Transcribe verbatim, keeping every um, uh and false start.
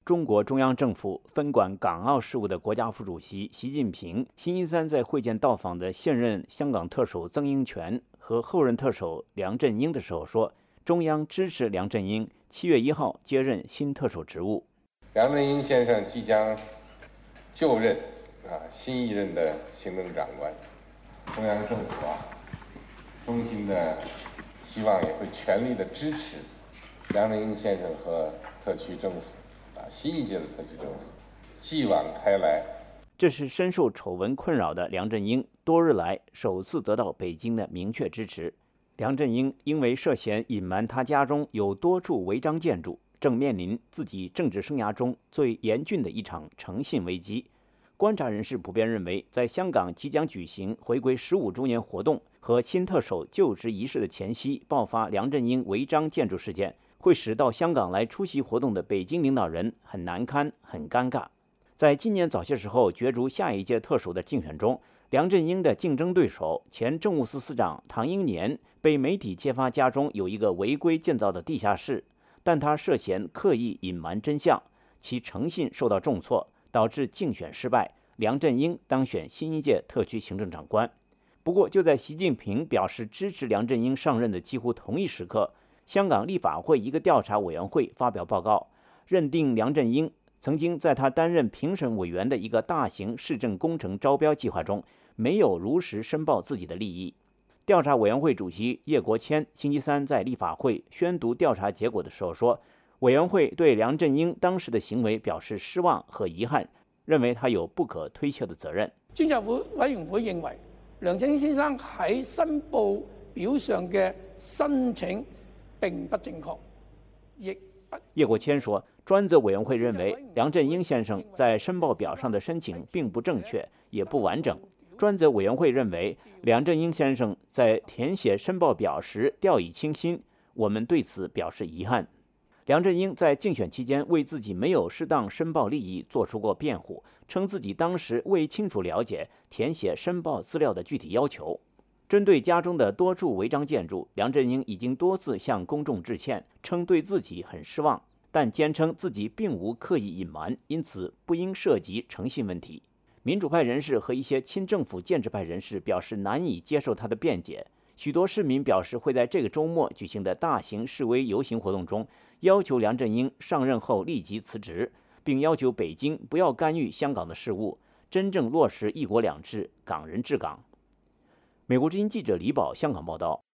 中国中央政府分管港澳事务的国家副主席习近平星期三在会见到访的现任香港特首曾荫权和后任特首梁振英的时候说，中央支持梁振英七月一号接任新特首职务。 梁振英先生即将就任啊新一任的行政长官，中央政府啊衷心的希望也会全力的支持梁振英先生和特区政府。啊，新一届的特区政府继往开来。 这是深受丑闻困扰的梁振英多日来首次得到北京的明确支持。梁振英因为涉嫌隐瞒他家中有多处违章建筑，正面临自己政治生涯中最严峻的一场诚信危机。观察人士普遍认为，在香港即将举行回归十五周年活动和新特首就职仪式的前夕爆发梁振英违章建筑事件，会使到香港来出席活动的北京领导人很难堪、很尴尬。在今年早些时候角逐下一届特首的竞选中，梁振英的竞争对手前政务司司长唐英年被媒体揭发家中有一个违规建造的地下室，但他涉嫌刻意隐瞒真相，其诚信受到重挫，导致竞选失败，梁振英当选新一届特区行政长官。不过，就在习近平表示支持梁振英上任的几乎同一时刻，香港立法会一个调查委员会发表报告，认定梁振英曾经在他担任评审委员的一个大型市政工程招标计划中，没有如实申报自己的利益。调查委员会主席叶国谦星期三在立法会宣读调查结果的时候说，委员会对梁振英当時的行為表示失望和遺憾，認為他有不可推卸的責任。 專責委員會認為，梁振英先生喺申報表上嘅申請並不正確，亦不。 葉國謙說，專責委員會認為梁振英先生在申報表上的申請並不正確，也不完整。專責委員會認為梁振英先生在填寫申報表時掉以輕心，我們對此表示遺憾。梁振英在競選期間為自己沒有適當申報利益做出過辯護，稱自己當時未清楚了解填寫申報資料的具體要求。針對家中的多處違章建築，梁振英已經多次向公眾致歉，稱對自己很失望，但堅稱自己並無刻意隱瞞，因此不應涉及誠信問題。民主派人士和一些親政府建制派人士表示難以接受他的辯解。許多市民表示會在這個週末舉行的大型示威遊行活動中，要求梁振英上任後立即辭職，並要求北京不要干預香港的事務，真正落實一國兩制，港人治港。美國之音記者李寶香港報道。